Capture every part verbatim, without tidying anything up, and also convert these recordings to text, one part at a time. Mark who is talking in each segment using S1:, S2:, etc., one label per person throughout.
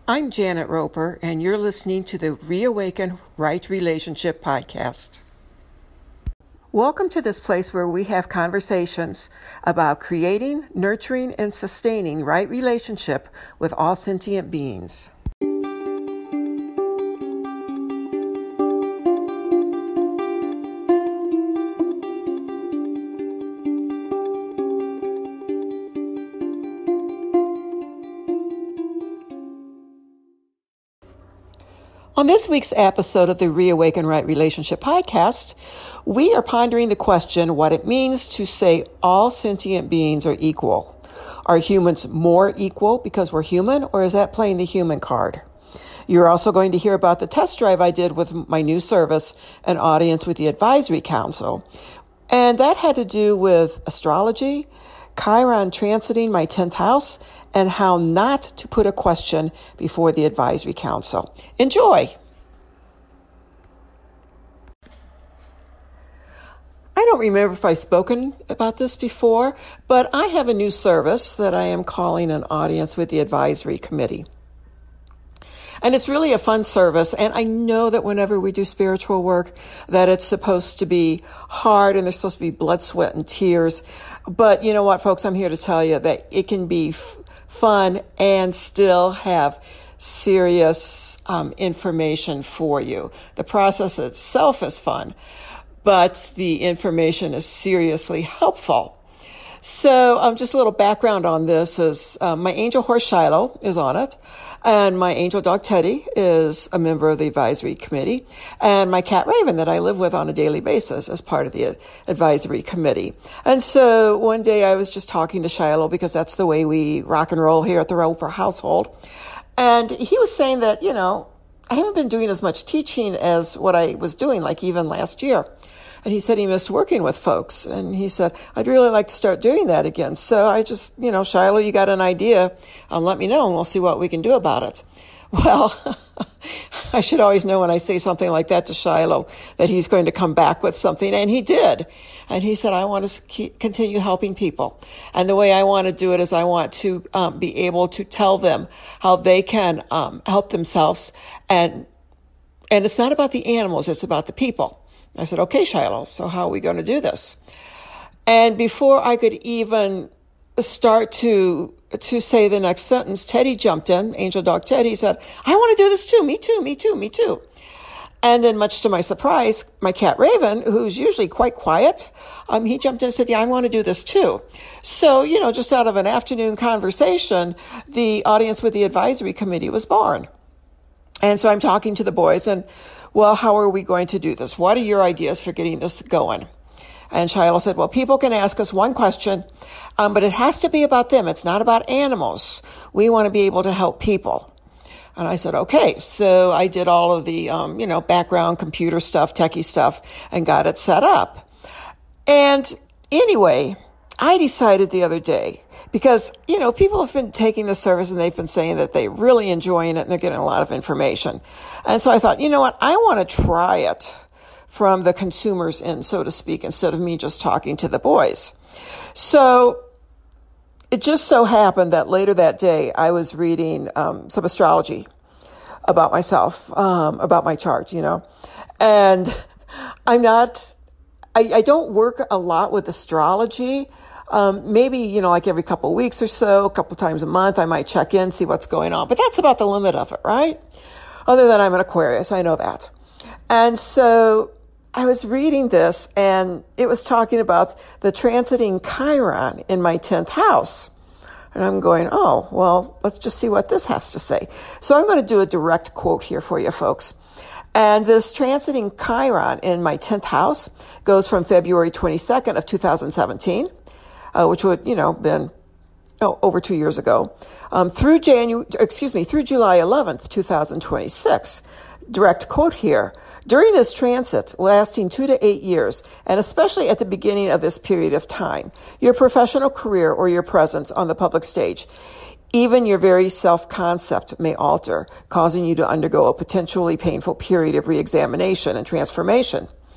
S1: I'm Janet Roper, and you're listening to the Reawaken Right Relationship podcast. Welcome to this place where we have conversations about creating, nurturing, and sustaining right relationship with all sentient beings. On this week's episode of the Reawaken Right Relationship podcast, we are pondering the question what it means to say all sentient beings are equal. Are humans more equal because we're human, or is that playing the human card? You're also going to hear about the test drive I did with my new service, An Audience with the Advisory Council. And that had to do with astrology, Chiron transiting my tenth house, and how not to put a question before the advisory council. Enjoy! I don't remember if I've spoken about this before, but I have a new service that I am calling An Audience with the Advisory Committee. And it's really a fun service, and I know that whenever we do spiritual work, that it's supposed to be hard, and there's supposed to be blood, sweat, and tears. But you know what, folks, I'm here to tell you that it can be f- fun and still have serious um, information for you. The process itself is fun, but the information is seriously helpful. So um, just a little background on this is uh, my angel horse Shiloh is on it, and my angel dog Teddy is a member of the advisory committee, and my cat Raven that I live with on a daily basis as part of the advisory committee. And so one day I was just talking to Shiloh because that's the way we rock and roll here at the Roper household, and he was saying that, you know, I haven't been doing as much teaching as what I was doing, like even last year. And he said he missed working with folks. And he said, I'd really like to start doing that again. So I just, you know, Shiloh, you got an idea. Um, let me know and we'll see what we can do about it. Well, I should always know when I say something like that to Shiloh that he's going to come back with something. And he did. And he said, I want to keep, continue helping people. And the way I want to do it is I want to um, be able to tell them how they can um, help themselves. And, and it's not about the animals. It's about the people. I said, okay, Shiloh, so how are we going to do this? And before I could even start to to say the next sentence, Teddy jumped in, angel dog Teddy said, I want to do this too, me too, me too, me too. And then much to my surprise, my cat Raven, who's usually quite quiet, um, he jumped in and said, yeah, I want to do this too. So, you know, just out of an afternoon conversation, the Audience with the Advisory Committee was born. And so I'm talking to the boys and, well, how are we going to do this? What are your ideas for getting this going? And Shiloh said, well, people can ask us one question, um, but it has to be about them. It's not about animals. We want to be able to help people. And I said, okay. So I did all of the, um, you know, background computer stuff, techie stuff, and got it set up. And anyway, I decided the other day, because, you know, people have been taking the service and they've been saying that they're really enjoying it and they're getting a lot of information. And so I thought, you know what, I want to try it from the consumer's end, so to speak, instead of me just talking to the boys. So it just so happened that later that day I was reading um, some astrology about myself, um, about my chart, you know, and I'm not, I, I don't work a lot with astrology. Um, maybe, you know, like every couple of weeks or so, a couple of times a month, I might check in, see what's going on. But that's about the limit of it, right? Other than I'm an Aquarius, I know that. And so I was reading this, and it was talking about the transiting Chiron in my tenth house. And I'm going, oh, well, let's just see what this has to say. So I'm going to do a direct quote here for you folks. And this transiting Chiron in my tenth house goes from February twenty-second of two thousand seventeen. Uh, which would, you know, been oh, over two years ago, um, through January, excuse me, through July eleventh, two thousand twenty-six. Direct quote here. During this transit, lasting two to eight years, and especially at the beginning of this period of time, your professional career or your presence on the public stage, even your very self-concept may alter, causing you to undergo a potentially painful period of re-examination and transformation.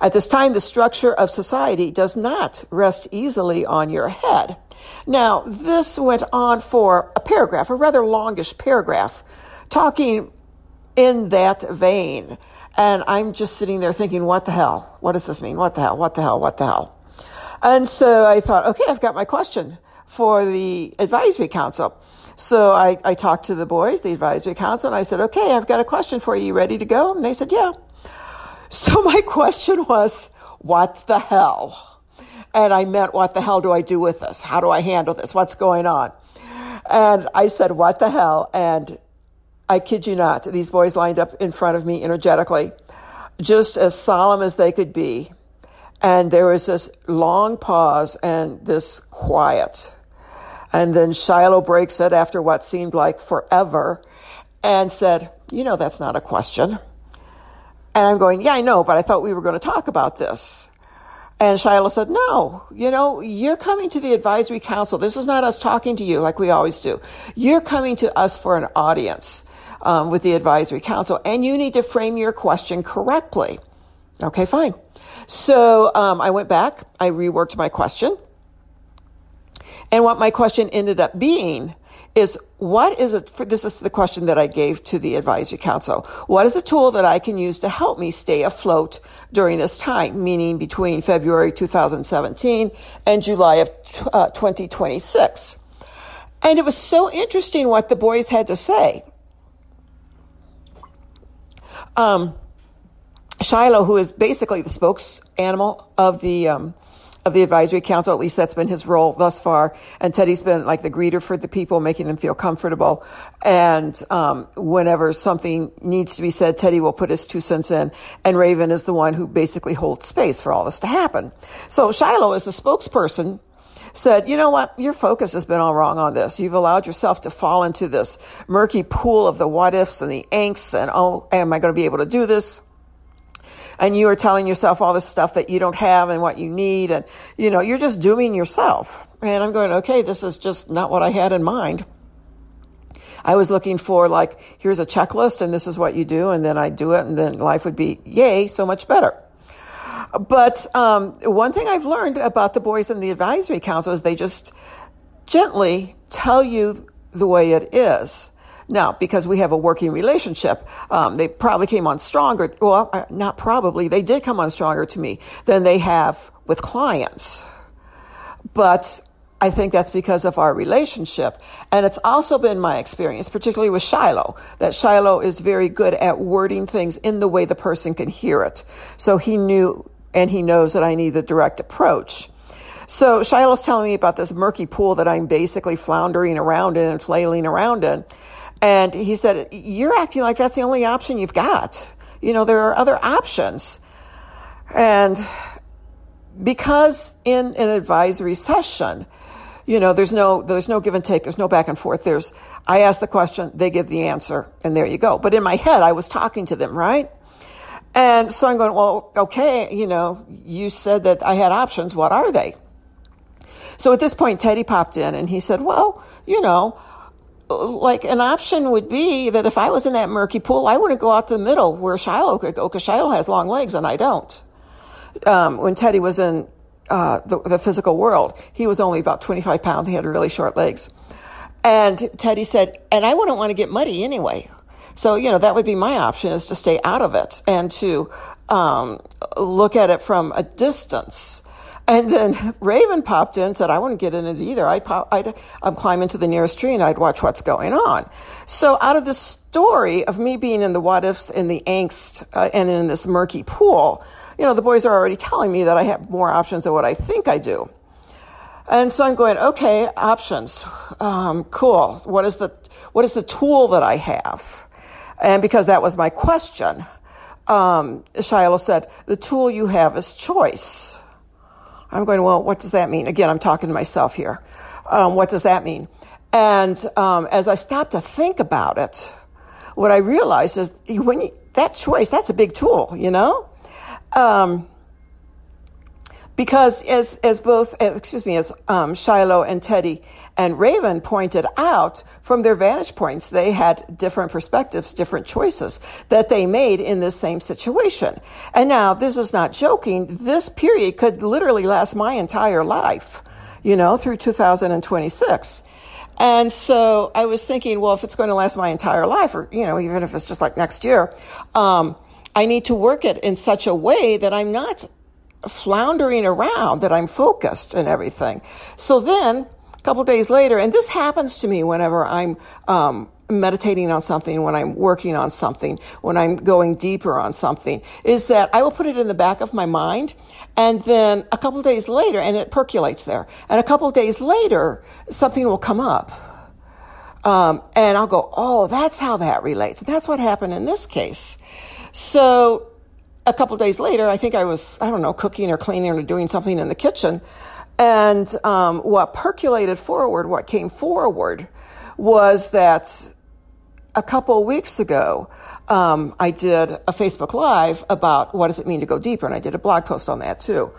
S1: At this time, the structure of society does not rest easily on your head. Now, this went on for a paragraph, a rather longish paragraph, talking in that vein. And I'm just sitting there thinking, what the hell? What does this mean? What the hell? What the hell? What the hell? And so I thought, okay, I've got my question for the advisory council. So I, I talked to the boys, the advisory council, and I said, okay, I've got a question for you. You ready to go? And they said, yeah. So my question was, what the hell? And I meant, what the hell do I do with this? How do I handle this? What's going on? And I said, what the hell? And I kid you not, these boys lined up in front of me energetically, just as solemn as they could be. And there was this long pause and this quiet. And then Shiloh breaks it after what seemed like forever and said, you know, that's not a question. And I'm going, yeah, I know, but I thought we were going to talk about this. And Shiloh said, no, you know, you're coming to the advisory council. This is not us talking to you like we always do. You're coming to us for an audience um, with the advisory council, and you need to frame your question correctly. Okay, fine. So um, I went back, I reworked my question. And what my question ended up being is, what is it, for, this is the question that I gave to the advisory council. What is a tool that I can use to help me stay afloat during this time, meaning between February two thousand seventeen and July of uh, twenty twenty-six? And it was so interesting what the boys had to say. Um, Shiloh, who is basically the spokes animal of the um, of the advisory council, at least that's been his role thus far. And Teddy's been like the greeter for the people, making them feel comfortable. And um, whenever something needs to be said, Teddy will put his two cents in. And Raven is the one who basically holds space for all this to happen. So Shiloh, as the spokesperson, said, you know what, your focus has been all wrong on this. You've allowed yourself to fall into this murky pool of the what ifs and the angst and, oh, am I going to be able to do this? And you are telling yourself all this stuff that you don't have and what you need. And, you know, you're just dooming yourself. And I'm going, okay, this is just not what I had in mind. I was looking for, like, here's a checklist and this is what you do. And then I do it and then life would be, yay, so much better. But um, one thing I've learned about the boys in the advisory council is they just gently tell you the way it is. Now, because we have a working relationship, um, they probably came on stronger. Well, not probably. They did come on stronger to me than they have with clients. But I think that's because of our relationship. And it's also been my experience, particularly with Shiloh, that Shiloh is very good at wording things in the way the person can hear it. So he knew and he knows that I need the direct approach. So Shiloh's telling me about this murky pool that I'm basically floundering around in and flailing around in. And he said, you're acting like that's the only option you've got. You know, there are other options. And because in an advisory session, you know, there's no, there's no give and take. There's no back and forth. There's, I ask the question, they give the answer, and there you go. But in my head, I was talking to them, right? And so I'm going, well, okay, you know, you said that I had options. What are they? So at this point, Teddy popped in and he said, well, you know, like an option would be that if I was in that murky pool, I wouldn't go out the middle where Shiloh could go, because Shiloh has long legs and I don't. Um, when Teddy was in uh, the, the physical world, he was only about twenty-five pounds. He had really short legs. And Teddy said, and I wouldn't want to get muddy anyway. So, you know, that would be my option, is to stay out of it and to um, look at it from a distance. And then Raven popped in and said, I wouldn't get in it either. I'd, pop, I'd I'd climb into the nearest tree and I'd watch what's going on. So out of this story of me being in the what ifs and the angst uh, and in this murky pool, you know, the boys are already telling me that I have more options than what I think I do. And so I'm going, okay, options. Um, cool. What is the, what is the tool that I have? And because that was my question, um, Shiloh said, the tool you have is choice. I'm going, well, what does that mean? Again, I'm talking to myself here. Um, what does that mean? And um, as I stopped to think about it, what I realized is when you, that choice, that's a big tool, you know? Um, Because as, as both, as, excuse me, as um, Shiloh and Teddy and Raven pointed out, from their vantage points, they had different perspectives, different choices that they made in this same situation. And now, this is not joking. This period could literally last my entire life, you know, through two thousand twenty-six. And so I was thinking, well, if it's going to last my entire life, or, you know, even if it's just like next year, um, I need to work it in such a way that I'm not floundering around, that I'm focused and everything. So then, a couple days later, and this happens to me whenever I'm um, meditating on something, when I'm working on something, when I'm going deeper on something, is that I will put it in the back of my mind, and then a couple days later, and it percolates there, and a couple days later, something will come up. Um, and I'll go, oh, that's how that relates. That's what happened in this case. So a couple days later, I think I was, I don't know, cooking or cleaning or doing something in the kitchen. And um, what percolated forward, what came forward, was that a couple of weeks ago, um, I did a Facebook Live about what does it mean to go deeper. And I did a blog post on that too.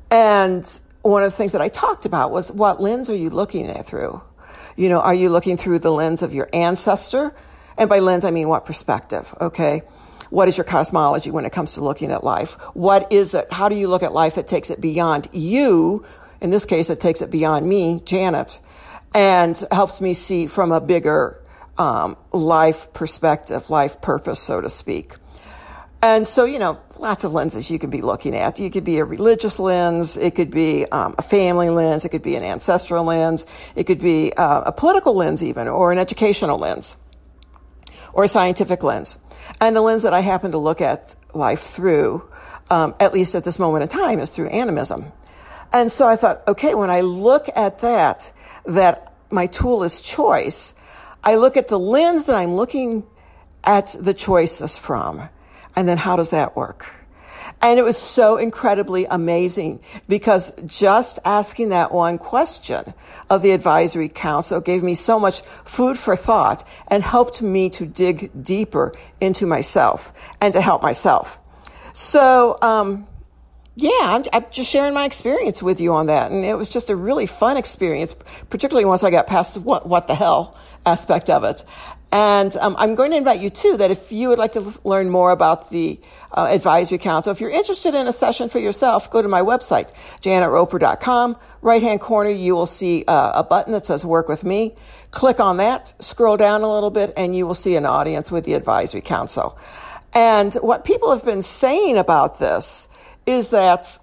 S1: And one of the things that I talked about was, what lens are you looking at through? You know, are you looking through the lens of your ancestor? And by lens, I mean what perspective, okay? What is your cosmology when it comes to looking at life? What is it? How do you look at life that takes it beyond you? In this case, it takes it beyond me, Janet, and helps me see from a bigger um, life perspective, life purpose, so to speak. And so, you know, lots of lenses you can be looking at. You could be a religious lens. It could be um, a family lens. It could be an ancestral lens. It could be uh, a political lens even, or an educational lens, or a scientific lens. And the lens that I happen to look at life through, um, at least at this moment in time, is through animism. And so I thought, okay, when I look at that, that my tool is choice, I look at the lens that I'm looking at the choices from. And then how does that work? And it was so incredibly amazing, because just asking that one question of the advisory council gave me so much food for thought and helped me to dig deeper into myself and to help myself. So, um, yeah, I'm, I'm just sharing my experience with you on that. And it was just a really fun experience, particularly once I got past what, what the hell aspect of it. And um, I'm going to invite you, too, that if you would like to l- learn more about the uh, Advisory Council, if you're interested in a session for yourself, go to my website, janet roper dot com. Right-hand corner, you will see uh, a button that says Work With Me. Click on that, scroll down a little bit, and you will see an audience with the Advisory Council. And what people have been saying about this is that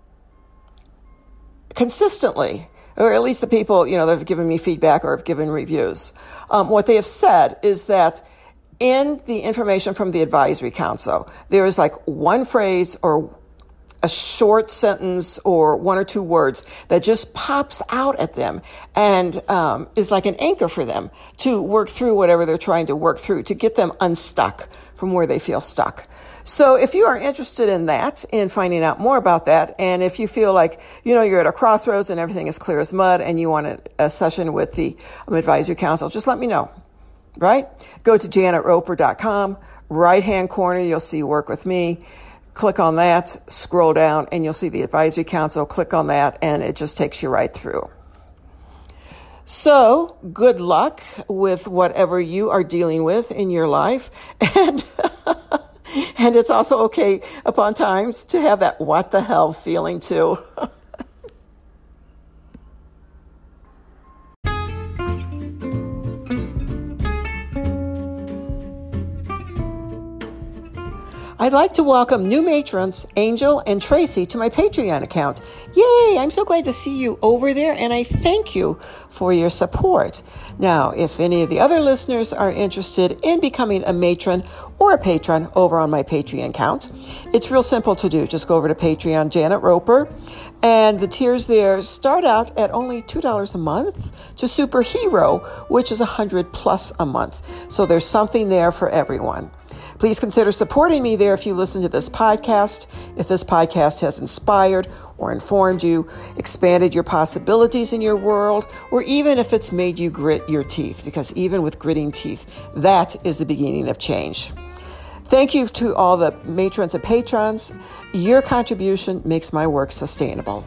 S1: consistently, or at least the people, you know, that have given me feedback or have given reviews, um, what they have said is that in the information from the Advisory Council, there is like one phrase or a short sentence or one or two words that just pops out at them and um, is like an anchor for them to work through whatever they're trying to work through, to get them unstuck from where they feel stuck. So if you are interested in that, in finding out more about that, and if you feel like, you know, you're at a crossroads and everything is clear as mud and you want a, a session with the um, Advisory Council, just let me know, right? Go to janet roper dot com, right-hand corner, you'll see Work With Me. Click on that, scroll down, and you'll see the Advisory Council. Click on that, and it just takes you right through. So, good luck with whatever you are dealing with in your life. And and it's also okay upon times to have that what the hell feeling too. I'd like to welcome new matrons, Angel and Tracy, to my Patreon account. Yay! I'm so glad to see you over there, and I thank you for your support. Now, if any of the other listeners are interested in becoming a matron or a patron over on my Patreon account, it's real simple to do. Just go over to Patreon, Janet Roper, and the tiers there start out at only two dollars a month to Superhero, which is one hundred dollars plus a month. So there's something there for everyone. Please consider supporting me there if you listen to this podcast, if this podcast has inspired or informed you, expanded your possibilities in your world, or even if it's made you grit your teeth, because even with gritting teeth, that is the beginning of change. Thank you to all the matrons and patrons. Your contribution makes my work sustainable.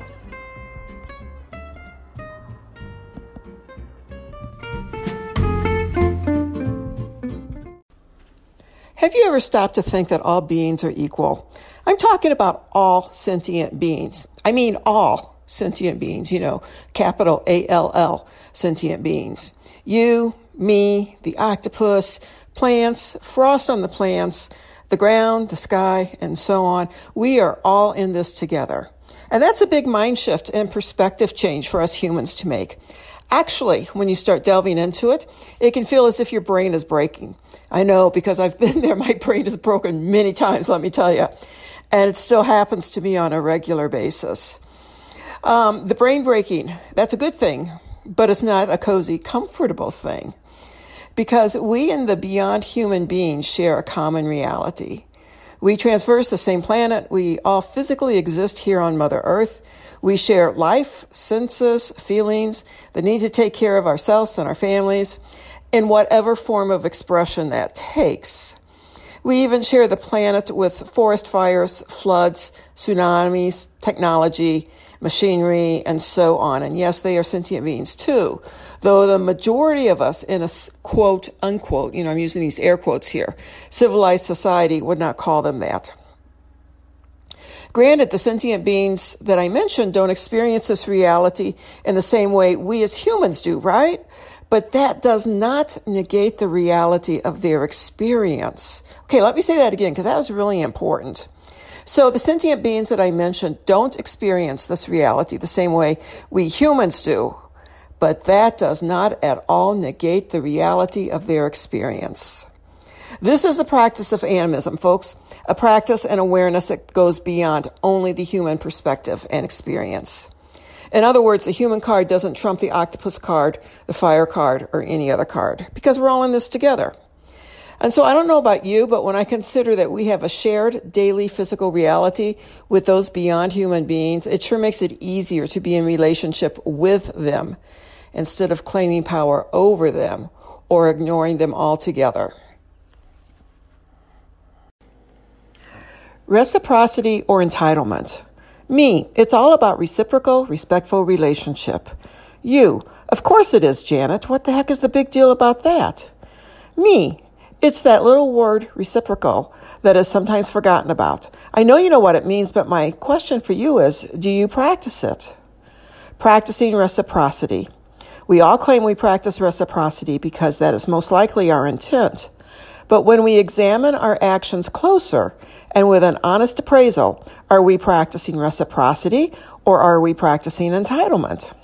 S1: Have you ever stopped to think that all beings are equal? I'm talking about all sentient beings. I mean all sentient beings, you know, capital A L L, sentient beings. You, me, the octopus, plants, frost on the plants, the ground, the sky, and so on. We are all in this together. And that's a big mind shift and perspective change for us humans to make. Actually, when you start delving into it, it can feel as if your brain is breaking. I know because I've been there. My brain is broken many times, let me tell you. And it still happens to me on a regular basis. Um, the brain breaking, that's a good thing, but it's not a cozy, comfortable thing. Because we and the beyond human beings share a common reality. We traverse the same planet. We all physically exist here on Mother Earth. We share life, senses, feelings, the need to take care of ourselves and our families in whatever form of expression that takes. We even share the planet with forest fires, floods, tsunamis, technology, machinery, and so on. And yes, they are sentient beings too, though the majority of us in a quote, unquote, you know, I'm using these air quotes here, civilized society would not call them that. Granted, the sentient beings that I mentioned don't experience this reality in the same way we as humans do, right? But that does not negate the reality of their experience. Okay, let me say that again, because that was really important. So the sentient beings that I mentioned don't experience this reality the same way we humans do, but that does not at all negate the reality of their experience. This is the practice of animism, folks, a practice and awareness that goes beyond only the human perspective and experience. In other words, the human card doesn't trump the octopus card, the fire card, or any other card, because we're all in this together. And so I don't know about you, but when I consider that we have a shared daily physical reality with those beyond human beings, it sure makes it easier to be in relationship with them instead of claiming power over them or ignoring them altogether. Reciprocity or entitlement. Me, it's all about reciprocal, respectful relationship. You, of course it is, Janet. What the heck is the big deal about that? Me, it's that little word reciprocal that is sometimes forgotten about. I know you know what it means, but my question for you is, do you practice it? Practicing reciprocity. We all claim we practice reciprocity because that is most likely our intent. But when we examine our actions closer and with an honest appraisal, are we practicing reciprocity or are we practicing entitlement?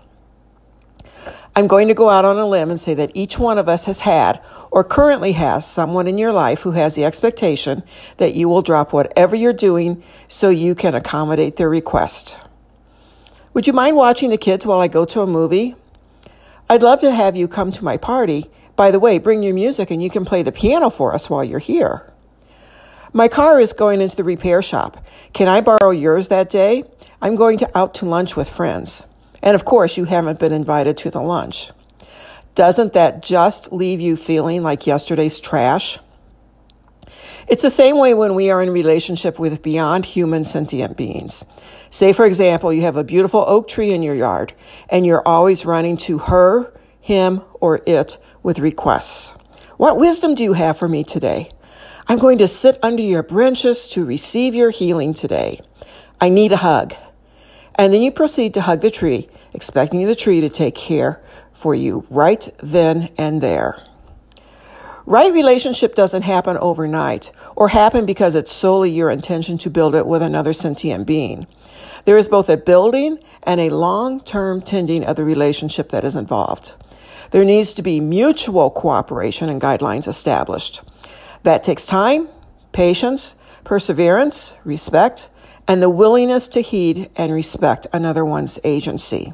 S1: I'm going to go out on a limb and say that each one of us has had or currently has someone in your life who has the expectation that you will drop whatever you're doing so you can accommodate their request. Would you mind watching the kids while I go to a movie? I'd love to have you come to my party. By the way, bring your music and you can play the piano for us while you're here. My car is going into the repair shop. Can I borrow yours that day? I'm going to out to lunch with friends. And of course, you haven't been invited to the lunch. Doesn't that just leave you feeling like yesterday's trash? It's the same way when we are in relationship with beyond human sentient beings. Say, for example, you have a beautiful oak tree in your yard and you're always running to her, him, or it with requests. What wisdom do you have for me today? I'm going to sit under your branches to receive your healing today. I need a hug. And then you proceed to hug the tree, expecting the tree to take care for you right then and there. Right relationship doesn't happen overnight or happen because it's solely your intention to build it with another sentient being. There is both a building and a long-term tending of the relationship that is involved. There needs to be mutual cooperation and guidelines established. That takes time, patience, perseverance, respect, and the willingness to heed and respect another one's agency.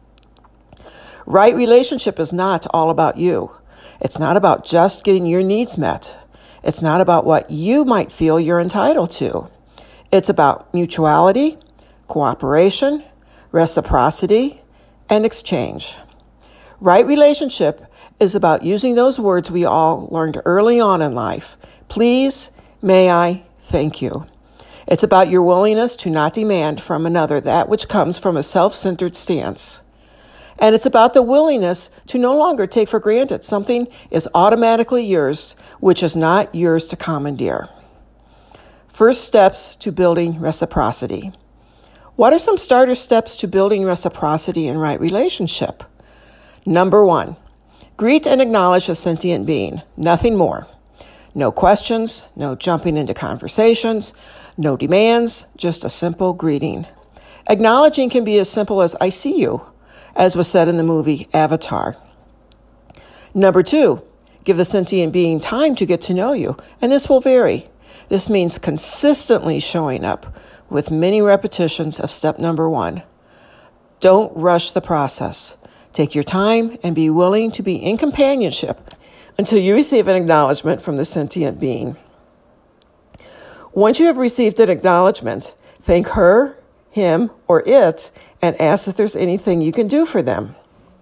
S1: Right relationship is not all about you. It's not about just getting your needs met. It's not about what you might feel you're entitled to. It's about mutuality, cooperation, reciprocity, and exchange. Right relationship is about using those words we all learned early on in life. Please, May I thank you. It's about your willingness to not demand from another that which comes from a self-centered stance. And it's about the willingness to no longer take for granted something is automatically yours, which is not yours to commandeer. First steps to building reciprocity. What are some starter steps to building reciprocity in right relationship? Number one, greet and acknowledge a sentient being, nothing more. No questions, no jumping into conversations, no demands, just a simple greeting. Acknowledging can be as simple as I see you, as was said in the movie Avatar. Number two, give the sentient being time to get to know you, and this will vary. This means consistently showing up with many repetitions of step number one. Don't rush the process. Take your time and be willing to be in companionship until you receive an acknowledgement from the sentient being. Once you have received an acknowledgement, thank her, him, or it, and ask if there's anything you can do for them.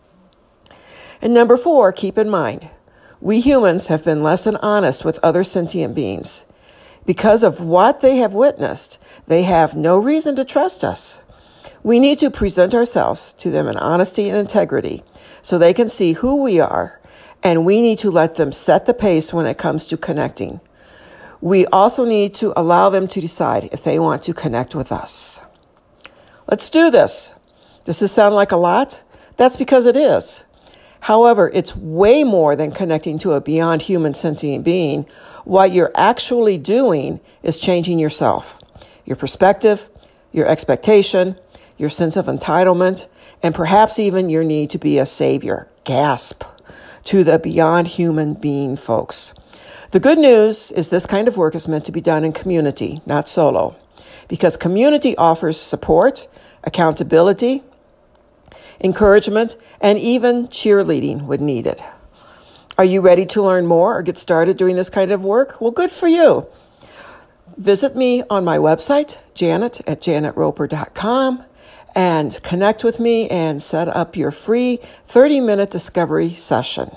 S1: And number four, keep in mind, we humans have been less than honest with other sentient beings. Because of what they have witnessed, they have no reason to trust us. We need to present ourselves to them in honesty and integrity so they can see who we are, and we need to let them set the pace when it comes to connecting. We also need to allow them to decide if they want to connect with us. Let's do this. Does this sound like a lot? That's because it is. However, it's way more than connecting to a beyond human sentient being. What you're actually doing is changing yourself, your perspective, your expectation, your sense of entitlement, and perhaps even your need to be a savior, gasp, to the beyond human being folks. The good news is this kind of work is meant to be done in community, not solo, because community offers support, accountability, encouragement, and even cheerleading when needed. Are you ready to learn more or get started doing this kind of work? Well, good for you. Visit me on my website, Janet at janet roper dot com, and connect with me and set up your free thirty-minute discovery session.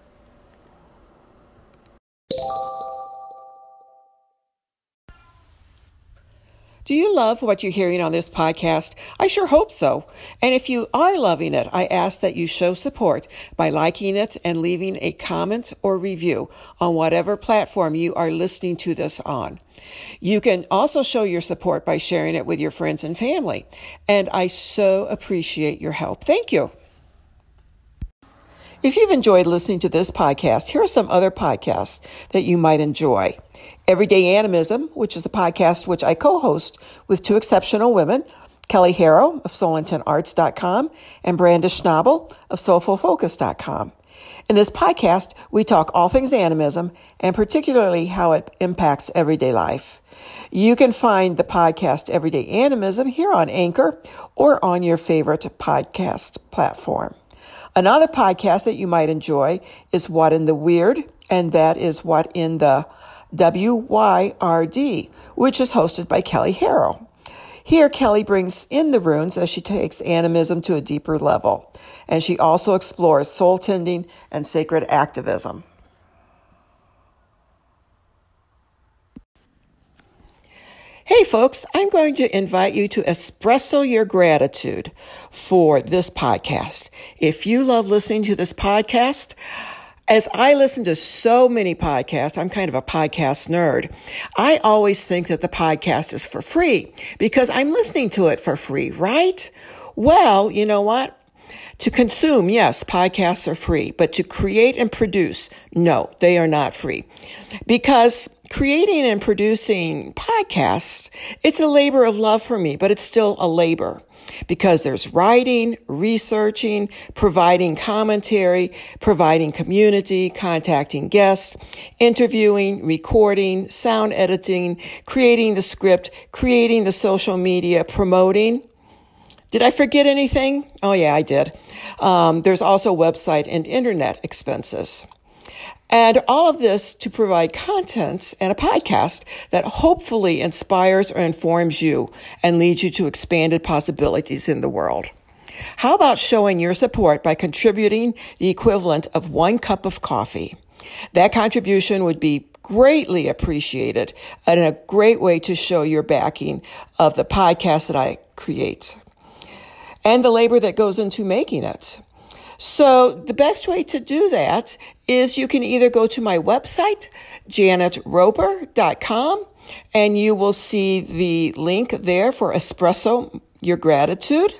S1: Do you love what you're hearing on this podcast? I sure hope so. And if you are loving it, I ask that you show support by liking it and leaving a comment or review on whatever platform you are listening to this on. You can also show your support by sharing it with your friends and family. And I so appreciate your help. Thank you. If you've enjoyed listening to this podcast, here are some other podcasts that you might enjoy. Everyday Animism, which is a podcast which I co-host with two exceptional women, Kelly Harrow of soul intent arts dot com and Brandish Schnabel of soulful focus dot com. In this podcast, we talk all things animism and particularly how it impacts everyday life. You can find the podcast Everyday Animism here on Anchor or on your favorite podcast platform. Another podcast that you might enjoy is What in the Weird, and that is What in the W Y R D, which is hosted by Kelly Harrow. Here, Kelly brings in the runes as she takes animism to a deeper level, and she also explores soul tending and sacred activism. Hey folks, I'm going to invite you to espresso your gratitude for this podcast. If you love listening to this podcast, as I listen to so many podcasts, I'm kind of a podcast nerd. I always think that the podcast is for free because I'm listening to it for free, right? Well, you know what? To consume, yes, podcasts are free, but to create and produce, no, they are not free. Because creating and producing podcasts, it's a labor of love for me, but it's still a labor. Because there's writing, researching, providing commentary, providing community, contacting guests, interviewing, recording, sound editing, creating the script, creating the social media, promoting. Did I forget anything? Oh, yeah, I did. Um, there's also website and internet expenses. And all of this to provide content and a podcast that hopefully inspires or informs you and leads you to expanded possibilities in the world. How about showing your support by contributing the equivalent of one cup of coffee? That contribution would be greatly appreciated and a great way to show your backing of the podcast that I create and the labor that goes into making it. So the best way to do that is you can either go to my website, janet roper dot com, and you will see the link there for Espresso Your Gratitude.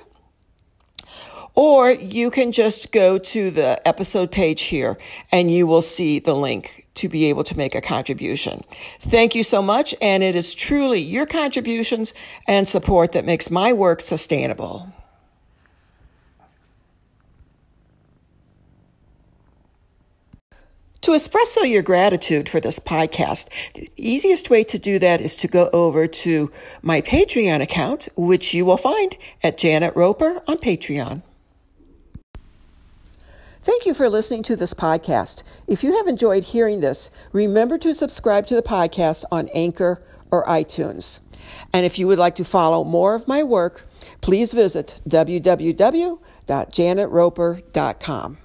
S1: Or you can just go to the episode page here and you will see the link to be able to make a contribution. Thank you so much. And it is truly your contributions and support that makes my work sustainable. To espresso your gratitude for this podcast, the easiest way to do that is to go over to my Patreon account, which you will find at Janet Roper on Patreon. Thank you for listening to this podcast. If you have enjoyed hearing this, remember to subscribe to the podcast on Anchor or iTunes. And if you would like to follow more of my work, please visit w w w dot janet roper dot com.